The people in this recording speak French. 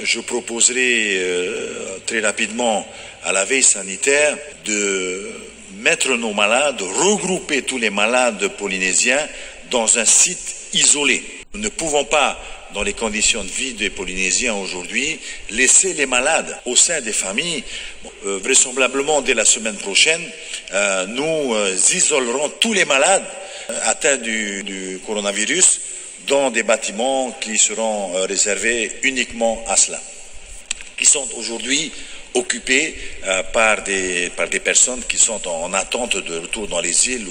je proposerai très rapidement à la veille sanitaire de mettre nos malades, regrouper tous les malades polynésiens dans un site isolé. Nous ne pouvons pas, dans les conditions de vie des Polynésiens aujourd'hui, laisser les malades au sein des familles. Vraisemblablement, dès la semaine prochaine, nous isolerons tous les malades atteints du coronavirus dans des bâtiments qui seront réservés uniquement à cela, qui sont aujourd'hui occupés par des personnes qui sont en attente de retour dans les îles.